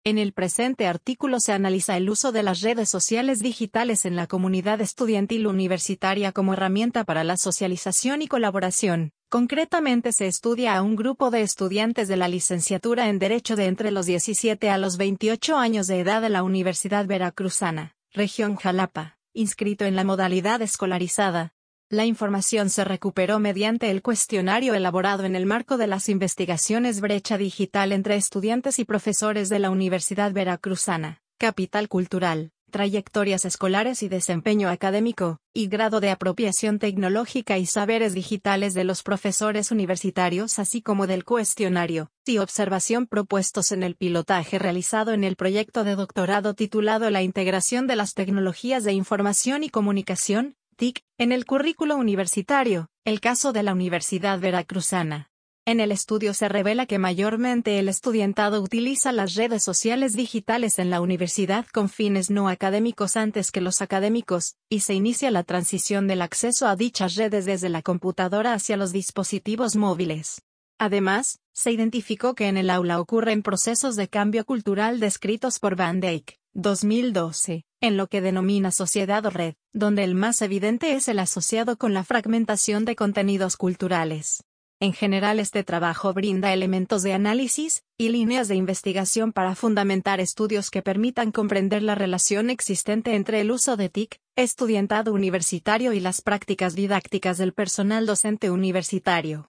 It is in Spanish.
En el presente artículo se analiza el uso de las redes sociales digitales en la comunidad estudiantil universitaria como herramienta para la socialización y colaboración. Concretamente se estudia a un grupo de estudiantes de la licenciatura en Derecho de entre los 17 a los 28 años de edad de la Universidad Veracruzana, región Jalapa, inscrito en la modalidad escolarizada. La información se recuperó mediante el cuestionario elaborado en el marco de las investigaciones Brecha Digital entre estudiantes y profesores de la Universidad Veracruzana, Capital Cultural, Trayectorias escolares y desempeño académico, y grado de apropiación tecnológica y saberes digitales de los profesores universitarios, así como del cuestionario y observación propuestos en el pilotaje realizado en el proyecto de doctorado titulado La integración de las tecnologías de información y comunicación, TIC, en el currículo universitario, el caso de la Universidad Veracruzana. En el estudio se revela que mayormente el estudiantado utiliza las redes sociales digitales en la universidad con fines no académicos antes que los académicos, y se inicia la transición del acceso a dichas redes desde la computadora hacia los dispositivos móviles. Además, se identificó que en el aula ocurren procesos de cambio cultural descritos por Van Dijk, 2012, en lo que denomina sociedad o red, donde el más evidente es el asociado con la fragmentación de contenidos culturales. En general, este trabajo brinda elementos de análisis y líneas de investigación para fundamentar estudios que permitan comprender la relación existente entre el uso de TIC, estudiantado universitario y las prácticas didácticas del personal docente universitario.